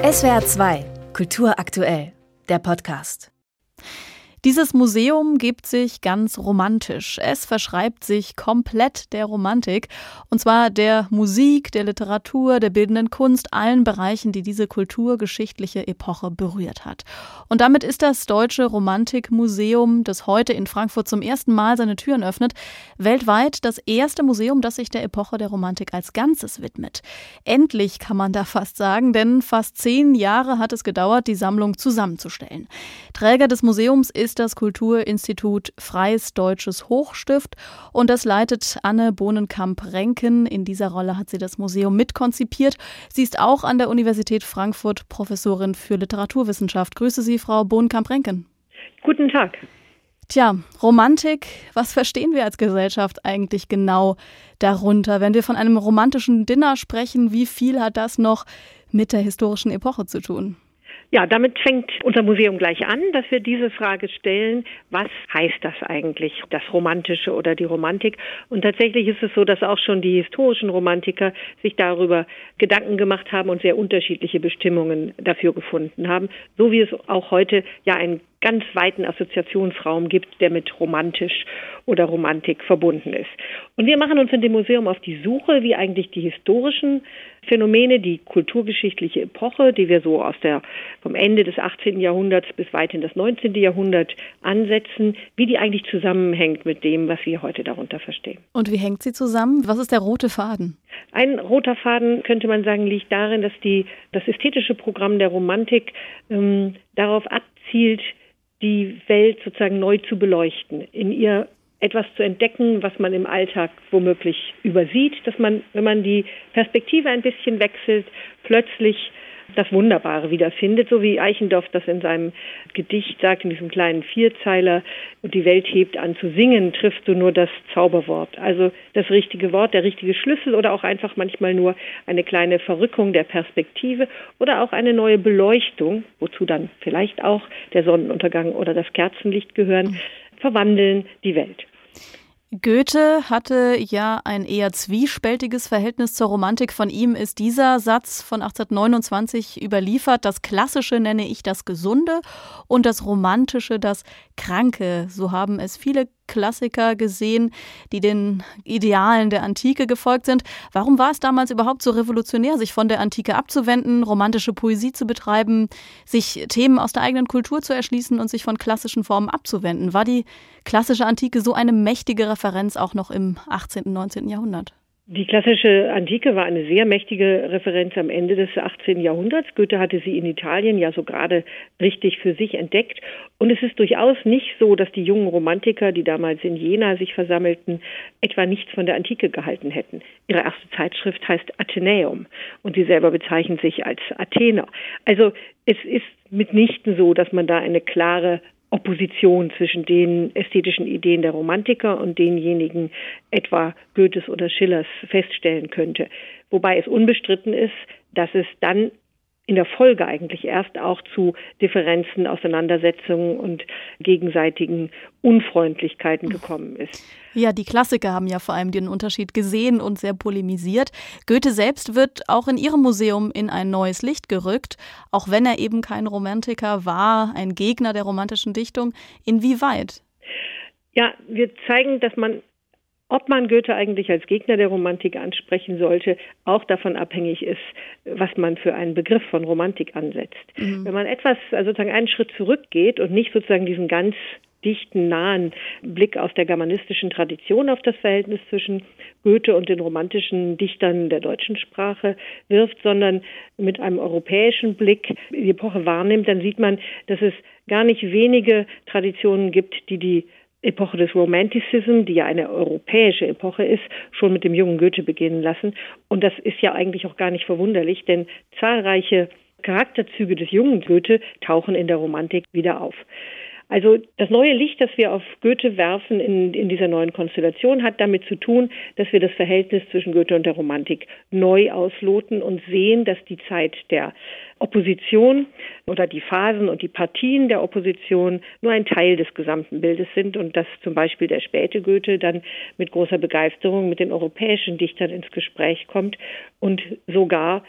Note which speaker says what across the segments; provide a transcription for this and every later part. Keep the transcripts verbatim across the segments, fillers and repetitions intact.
Speaker 1: S W R zwei, Kultur aktuell, der Podcast. Dieses Museum gibt sich ganz romantisch. Es verschreibt sich komplett der Romantik. Und zwar der Musik, der Literatur, der bildenden Kunst, allen Bereichen, die diese kulturgeschichtliche Epoche berührt hat. Und damit ist das Deutsche Romantikmuseum, das heute in Frankfurt zum ersten Mal seine Türen öffnet, weltweit das erste Museum, das sich der Epoche der Romantik als Ganzes widmet. Endlich kann man da fast sagen, denn fast zehn Jahre hat es gedauert, die Sammlung zusammenzustellen. Träger des Museums ist das Kulturinstitut Freies Deutsches Hochstift und das leitet Anne Bohnenkamp-Renken. In dieser Rolle hat sie das Museum mitkonzipiert. Sie ist auch an der Universität Frankfurt Professorin für Literaturwissenschaft. Grüße Sie, Frau Bohnenkamp-Renken.
Speaker 2: Guten Tag.
Speaker 1: Tja, Romantik, was verstehen wir als Gesellschaft eigentlich genau darunter? Wenn wir von einem romantischen Dinner sprechen, wie viel hat das noch mit der historischen Epoche zu tun?
Speaker 2: Ja, damit fängt unser Museum gleich an, dass wir diese Frage stellen, was heißt das eigentlich, das Romantische oder die Romantik? Und tatsächlich ist es so, dass auch schon die historischen Romantiker sich darüber Gedanken gemacht haben und sehr unterschiedliche Bestimmungen dafür gefunden haben, so wie es auch heute ja einen ganz weiten Assoziationsraum gibt, der mit romantisch oder Romantik verbunden ist. Und wir machen uns in dem Museum auf die Suche, wie eigentlich die historischen Phänomene, die kulturgeschichtliche Epoche, die wir so aus der vom Ende des achtzehnten Jahrhunderts bis weit in das neunzehnte Jahrhundert ansetzen, wie die eigentlich zusammenhängt mit dem, was wir heute darunter verstehen.
Speaker 1: Und wie hängt sie zusammen? Was ist der rote Faden?
Speaker 2: Ein roter Faden, könnte man sagen, liegt darin, dass die, das ästhetische Programm der Romantik ähm, darauf abzielt, die Welt sozusagen neu zu beleuchten, in ihr etwas zu entdecken, was man im Alltag womöglich übersieht, dass man, wenn man die Perspektive ein bisschen wechselt, plötzlich das Wunderbare wiederfindet, so wie Eichendorff das in seinem Gedicht sagt, in diesem kleinen Vierzeiler, und die Welt hebt an zu singen, triffst du nur das Zauberwort. Also das richtige Wort, der richtige Schlüssel oder auch einfach manchmal nur eine kleine Verrückung der Perspektive oder auch eine neue Beleuchtung, wozu dann vielleicht auch der Sonnenuntergang oder das Kerzenlicht gehören, verwandeln die Welt.
Speaker 1: Goethe hatte ja ein eher zwiespältiges Verhältnis zur Romantik. Von ihm ist dieser Satz von achtzehnhundertneunundzwanzig überliefert: Das Klassische nenne ich das Gesunde und das Romantische das Kranke. So haben es viele Klassiker gesehen, die den Idealen der Antike gefolgt sind. Warum war es damals überhaupt so revolutionär, sich von der Antike abzuwenden, romantische Poesie zu betreiben, sich Themen aus der eigenen Kultur zu erschließen und sich von klassischen Formen abzuwenden? War die klassische Antike so eine mächtige Referenz auch noch im achtzehnten, neunzehnten Jahrhundert?
Speaker 2: Die klassische Antike war eine sehr mächtige Referenz am Ende des achtzehnten Jahrhunderts. Goethe hatte sie in Italien ja so gerade richtig für sich entdeckt. Und es ist durchaus nicht so, dass die jungen Romantiker, die damals in Jena sich versammelten, etwa nichts von der Antike gehalten hätten. Ihre erste Zeitschrift heißt Athenäum und sie selber bezeichnen sich als Athener. Also es ist mitnichten so, dass man da eine klare Opposition zwischen den ästhetischen Ideen der Romantiker und denjenigen etwa Goethes oder Schillers feststellen könnte. Wobei es unbestritten ist, dass es dann in der Folge eigentlich erst auch zu Differenzen, Auseinandersetzungen und gegenseitigen Unfreundlichkeiten gekommen ist.
Speaker 1: Ja, die Klassiker haben ja vor allem den Unterschied gesehen und sehr polemisiert. Goethe selbst wird auch in ihrem Museum in ein neues Licht gerückt, auch wenn er eben kein Romantiker war, ein Gegner der romantischen Dichtung. Inwieweit?
Speaker 2: Ja, wir zeigen, dass man, ob man Goethe eigentlich als Gegner der Romantik ansprechen sollte, auch davon abhängig ist, was man für einen Begriff von Romantik ansetzt. Mhm. Wenn man etwas, also sozusagen einen Schritt zurückgeht und nicht sozusagen diesen ganz dichten, nahen Blick aus der germanistischen Tradition auf das Verhältnis zwischen Goethe und den romantischen Dichtern der deutschen Sprache wirft, sondern mit einem europäischen Blick die Epoche wahrnimmt, dann sieht man, dass es gar nicht wenige Traditionen gibt, die die Epoche des Romanticism, die ja eine europäische Epoche ist, schon mit dem jungen Goethe beginnen lassen. Und das ist ja eigentlich auch gar nicht verwunderlich, denn zahlreiche Charakterzüge des jungen Goethe tauchen in der Romantik wieder auf. Also das neue Licht, das wir auf Goethe werfen in, in dieser neuen Konstellation, hat damit zu tun, dass wir das Verhältnis zwischen Goethe und der Romantik neu ausloten und sehen, dass die Zeit der Opposition oder die Phasen und die Partien der Opposition nur ein Teil des gesamten Bildes sind und dass zum Beispiel der späte Goethe dann mit großer Begeisterung mit den europäischen Dichtern ins Gespräch kommt und sogar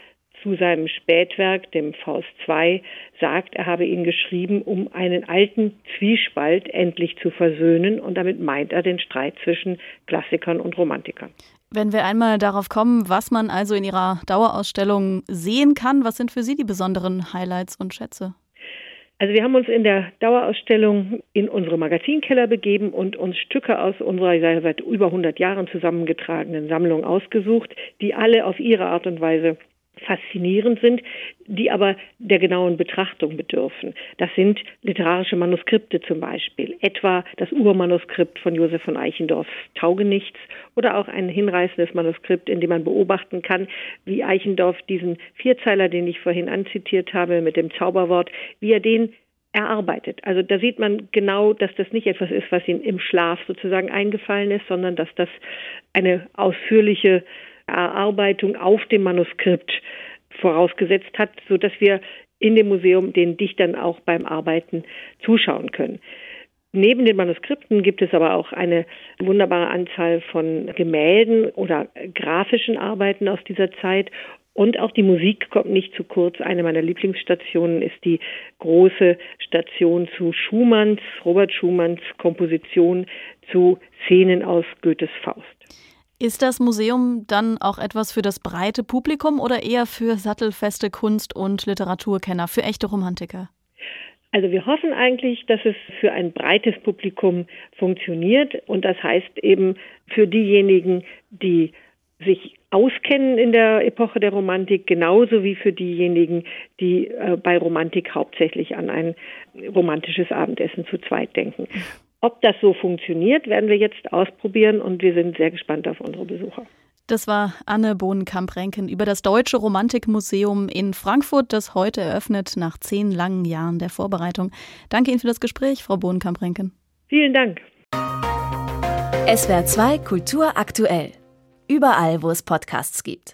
Speaker 2: zu seinem Spätwerk, dem Faust zwei, sagt, er habe ihn geschrieben, um einen alten Zwiespalt endlich zu versöhnen. Und damit meint er den Streit zwischen Klassikern und Romantikern.
Speaker 1: Wenn wir einmal darauf kommen, was man also in Ihrer Dauerausstellung sehen kann, was sind für Sie die besonderen Highlights und Schätze?
Speaker 2: Also wir haben uns in der Dauerausstellung in unsere Magazinkeller begeben und uns Stücke aus unserer seit über hundert Jahren zusammengetragenen Sammlung ausgesucht, die alle auf ihre Art und Weise faszinierend sind, die aber der genauen Betrachtung bedürfen. Das sind literarische Manuskripte zum Beispiel, etwa das Urmanuskript von Josef von Eichendorffs Taugenichts oder auch ein hinreißendes Manuskript, in dem man beobachten kann, wie Eichendorff diesen Vierzeiler, den ich vorhin anzitiert habe, mit dem Zauberwort, wie er den erarbeitet. Also da sieht man genau, dass das nicht etwas ist, was ihm im Schlaf sozusagen eingefallen ist, sondern dass das eine ausführliche Erarbeitung auf dem Manuskript vorausgesetzt hat, sodass wir in dem Museum den Dichtern auch beim Arbeiten zuschauen können. Neben den Manuskripten gibt es aber auch eine wunderbare Anzahl von Gemälden oder grafischen Arbeiten aus dieser Zeit. Und auch die Musik kommt nicht zu kurz. Eine meiner Lieblingsstationen ist die große Station zu Schumanns, Robert Schumanns Komposition zu Szenen aus Goethes Faust.
Speaker 1: Ist das Museum dann auch etwas für das breite Publikum oder eher für sattelfeste Kunst- und Literaturkenner, für echte Romantiker?
Speaker 2: Also wir hoffen eigentlich, dass es für ein breites Publikum funktioniert. Und das heißt eben für diejenigen, die sich auskennen in der Epoche der Romantik, genauso wie für diejenigen, die äh, bei Romantik hauptsächlich an ein romantisches Abendessen zu zweit denken. Ob das so funktioniert, werden wir jetzt ausprobieren und wir sind sehr gespannt auf unsere Besucher.
Speaker 1: Das war Anne Bohnenkamp-Renken über das Deutsche Romantikmuseum in Frankfurt, das heute eröffnet nach zehn langen Jahren der Vorbereitung. Danke Ihnen für das Gespräch, Frau Bohnenkamp-Renken.
Speaker 2: Vielen Dank.
Speaker 3: S W R zwei Kultur aktuell. Überall, wo es Podcasts gibt.